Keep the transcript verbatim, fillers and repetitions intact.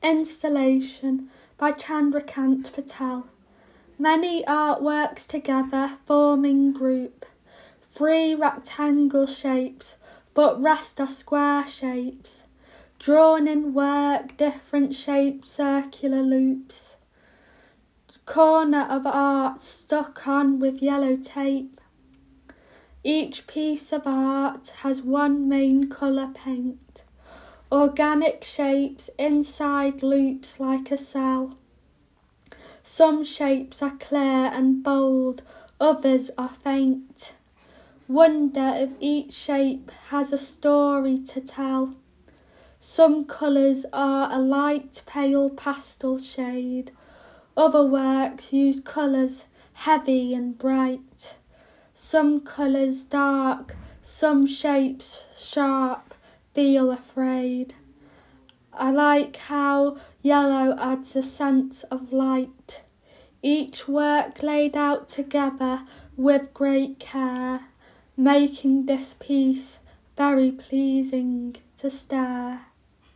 Installation by Chandrakant Patel. Many artworks together forming group. Three rectangle shapes, but rest are square shapes. Drawn in work, different shaped circular loops. Corner of art stuck on with yellow tape. Each piece of art has one main colour paint. Organic shapes inside loops like a cell. Some shapes are clear and bold, others are faint. Wonder if each shape has a story to tell. Some colours are a light pale pastel shade. Other works use colours heavy and bright. Some colours dark, some shapes sharp, feel afraid. I like how yellow adds a sense of light. Each work laid out together with great care, making this piece very pleasing to stare.